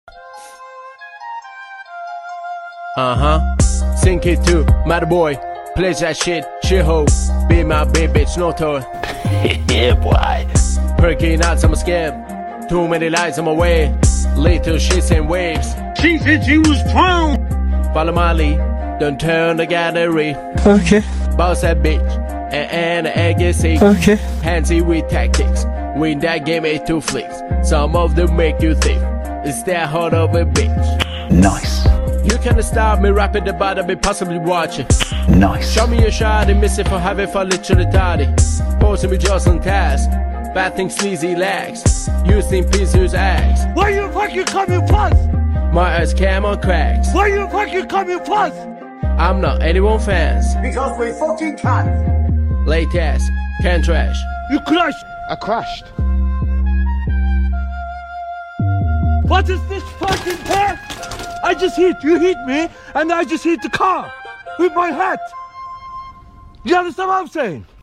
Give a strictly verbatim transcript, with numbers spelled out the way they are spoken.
Uh-huh. Sink it too, mad boy. Play that shit, shithole. Be my big bitch, no toy. Yeah, boy. Perking out some scam. Too many lies on my way. Little shits and waves. She said she was prone. Follow my lead. Don't turn the gallery. Okay. Boss that bitch. And, and egg is sick. Okay. Handsy with tactics. Win that game at two flicks. Some of them make you think. It's that hard of a bitch. Nice. You can't stop me rapping about I've been possibly watching. Nice. Show me a shot and miss it for having fun literally daddy. Posting me just on task. Bad things sleazy lags. Using pieces ass. Why you fucking coming fast? My ass cam on cracks. Why you fucking coming fast? I'm not anyone fans. Because we fucking can. Late ass, can trash. You crashed. I crashed. What is this fucking path? I just hit, you hit me, and I just hit the car with my hat. You understand what I'm saying?